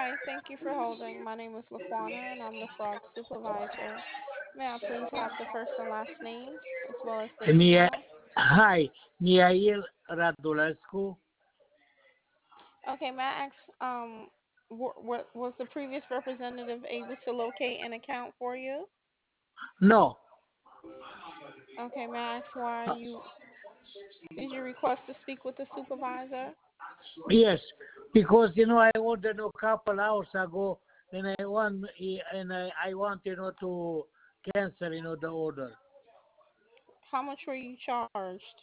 Hi, thank you for holding. My name is Laquana, and I'm the fraud supervisor. May I please have the first and last name, as well as the Nia, email? hi, Mihail Radulescu. Okay, may I ask, was the previous representative able to locate an account for you? No, Okay, may I ask why did you request to speak with the supervisor? yes, because I ordered a couple hours ago, and I want to cancel the order. How much were you charged?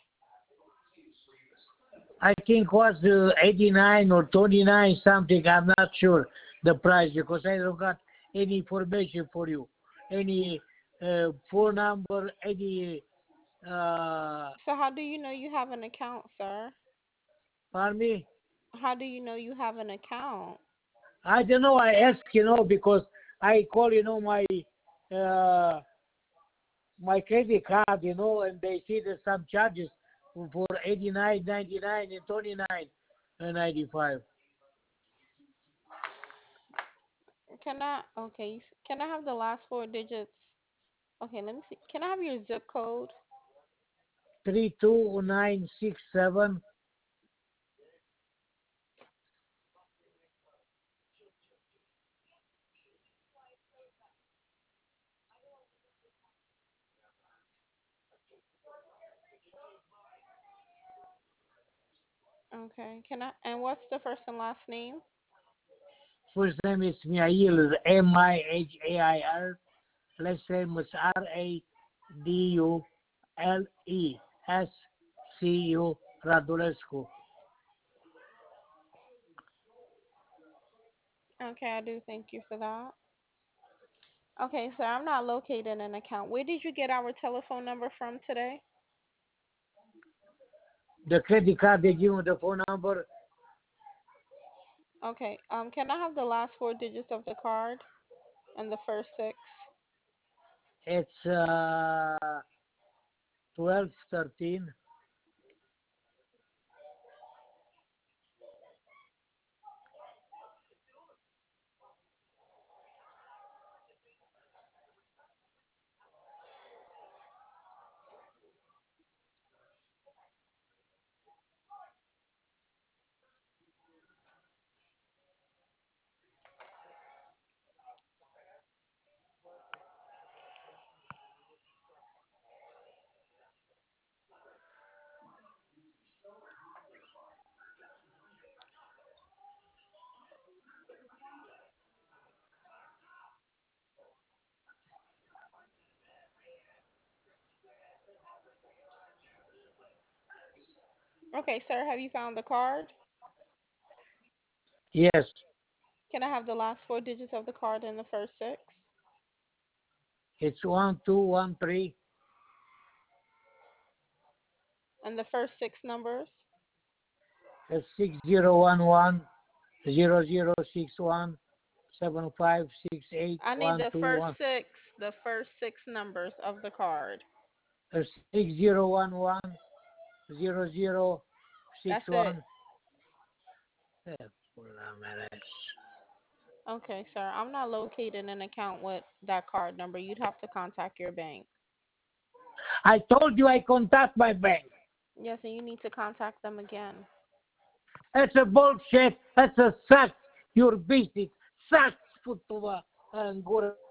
I think was 89 or 29 something. I'm not sure the price because I don't got any information for you, any phone number, any. So how do you know you have an account, sir? Pardon me. How do you know you have an account? I don't know. I ask because I call uh, my credit card and they see there's some charges for 89, 99, and 29 and 95. Can I have the last four digits? Okay, let me see. Can I have your zip code? 32967. Okay. And what's the first and last name? First name is Mihail, Mihail. Last name is Radulescu, Radulescu. Okay, I do thank you for that. Okay, sir, I'm not locating an account. Where did you get our telephone number from today? The credit card they give me the phone number. Okay. Can I have the last four digits of the card and the first six? It's 1213. Okay, sir, have you found the card? Yes, Can I have the last four digits of the card and the first six? it's 1213. And the first six numbers? It's 6011 0061 7568 I need the first 121. six numbers of the card. It's 6011 That's it. 0061. Okay, sir. I'm not locating an account with that card number. You'd have to contact your bank. I told you I contact my bank. Yes, and you need to contact them again. That's a bullshit. That's a sucks. Your business sucks. Put to and go